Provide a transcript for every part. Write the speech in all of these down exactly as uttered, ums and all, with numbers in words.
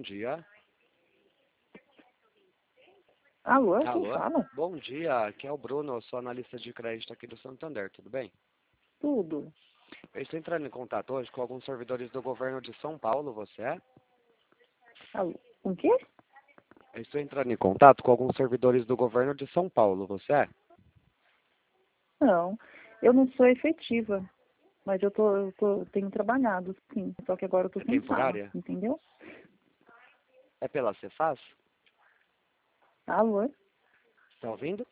dia. Alô, quem Alô? fala? Bom dia, aqui é o Bruno, eu sou analista de crédito aqui do Santander, tudo bem? Tudo. Eu estou entrando em contato hoje com alguns servidores do governo de São Paulo, você é? Alô, com quê? Eu estou entrando em contato com alguns servidores do governo de São Paulo, você é? Não, eu não sou efetiva, mas eu tô, eu tô, tenho trabalhado, sim. Só que agora eu tô É sem sala, temporária? entendeu? É pela Cefaz? Alô? Está ouvindo?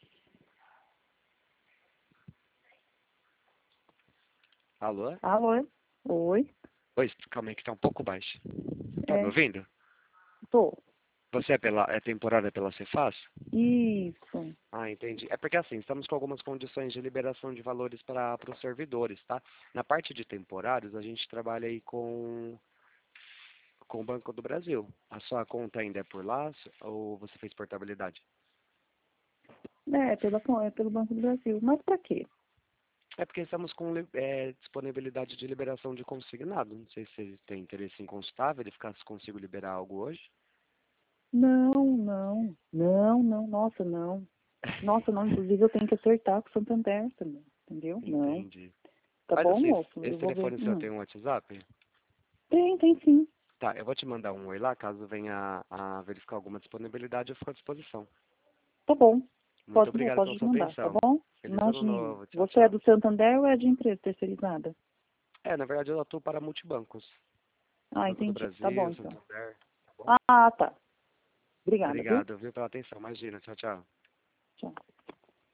Alô? Alô? Oi? Oi, calma aí que está um pouco baixo. Tá me É, ouvindo? tô. Você é, pela, é temporária pela Cefaz? Isso. Ah, entendi. É porque assim, estamos com algumas condições de liberação de valores para os servidores, tá? Na parte de temporários, a gente trabalha aí com, com o Banco do Brasil. A sua conta ainda é por lá ou você fez portabilidade? É, pela, é pelo Banco do Brasil. Mas pra quê? É porque estamos com li- é, disponibilidade de liberação de consignado. Não sei se você tem interesse em consultar, verificar se consigo liberar algo hoje. Não, não. Não, não, nossa, não. Nossa, não, inclusive eu tenho que acertar com o Santander também, entendeu? Não. Entendi. Tá Mas bom, assim, moço? esse Eu vou ver. telefone seu Hum. tem um WhatsApp? Tem, tem sim. Tá, eu vou te mandar um oi lá, caso venha a verificar alguma disponibilidade, eu fico à disposição. Tá bom. Muito Pode, obrigado pela pode sua mandar, tá atenção. bom? Feliz ano Imagine. novo. Tchau, Você é tchau. do Santander ou é de empresa terceirizada? É, na verdade eu atuo para multibancos. Ah, Banco do entendi. Tá bom, Brasil, então. Santander. Tá bom? Ah, tá. Obrigada, viu? Obrigado, viu, pela atenção. Imagina. Tchau, tchau. Tchau.